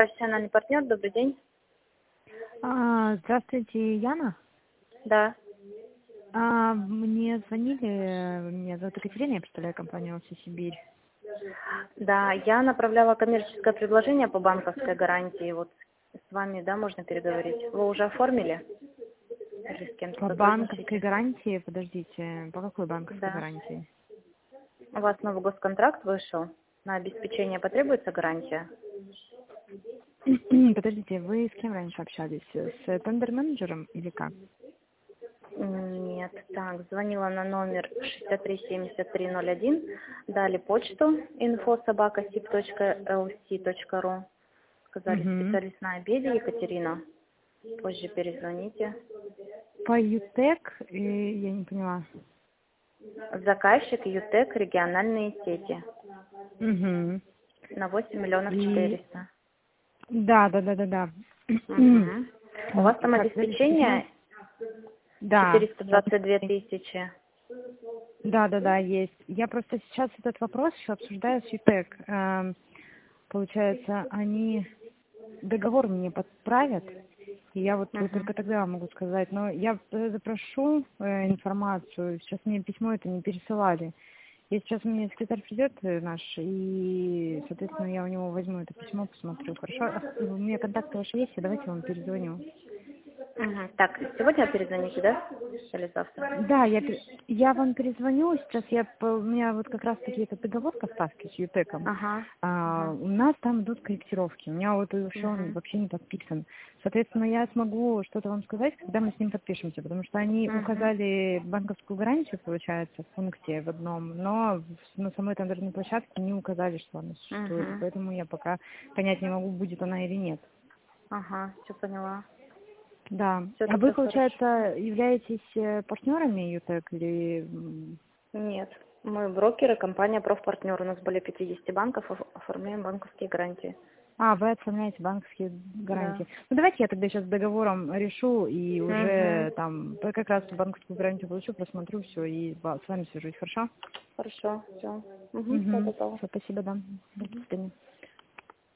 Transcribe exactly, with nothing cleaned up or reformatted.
Профессиональный партнер, добрый день. А, Здравствуйте, Яна. Да. А, Мне звонили, меня зовут Екатерина, я представляю компанию «Оси Сибирь». Да, я направляла коммерческое предложение по банковской гарантии. Вот с вами, да, можно переговорить. Вы уже оформили? Или с кем-то По банковской сотрудничаете? гарантии, подождите, по какой банковской Да. гарантии? У вас новый госконтракт вышел. На обеспечение потребуется гарантия? Подождите, вы с кем раньше общались? С тендер-менеджером или как? Нет. Так, звонила на номер шестьдесят три семьдесят три ноль один. Дали почту инфо собака сиб точка эл си точка ру. Сказали, Угу. специалист на обеде Екатерина. Позже перезвоните. По ЮТЕК, э, я не поняла. Заказчик ЮТЕК региональные сети Угу. на восемь миллионов И четыреста. да, да, да, да, да. Угу. У вас там Так, подождите, почему? обеспечение Да, четыреста двадцать две тысячи. да, да, да, есть. Я просто сейчас этот вопрос еще обсуждаю с ЮТЕК. Эм, Получается, они договор мне подправят, и я вот Угу. только тогда могу сказать. Но я э, запрошу э, информацию. Сейчас мне письмо это не пересылали. И сейчас мне секретарь придет э, наш, и, соответственно, я у него возьму это письмо, посмотрю. Хорошо? А, у меня контакты ваши есть, и давайте я вам перезвоню. Угу. Так, сегодня перезвоните, да? Или завтра? Да, я, пе- я вам перезвоню. Сейчас я, по- у меня вот как раз-таки этот договор поставки с ЮТЕКом. Ага. А, Ага. у нас там идут корректировки. У меня вот еще он Угу. вообще не подписан. Соответственно, я смогу что-то вам сказать, когда мы с ним подпишемся, потому что они Угу. указали банковскую гарантию, получается, в пункте в одном, но в- на самой тендерной площадке не указали, что она существует. И Угу. поэтому я пока понять не могу, будет она или нет. Ага, все поняла. Да. Все А вы, тогда хорошо. получается, являетесь э, партнерами ЮТЕК или... м, Нет. Мы брокеры, компания профпартнер. У нас более пятидесяти банков, оф- оформляем банковские гарантии. А, вы оформляете банковские Да. гарантии. Ну, давайте я тогда сейчас с договором решу и Угу. уже там э, как раз банковскую гарантию получу, просмотрю все и ба- с вами свяжусь, хорошо? Хорошо, все. Угу, все Угу. готово. Все, спасибо, да. До Угу. свидания.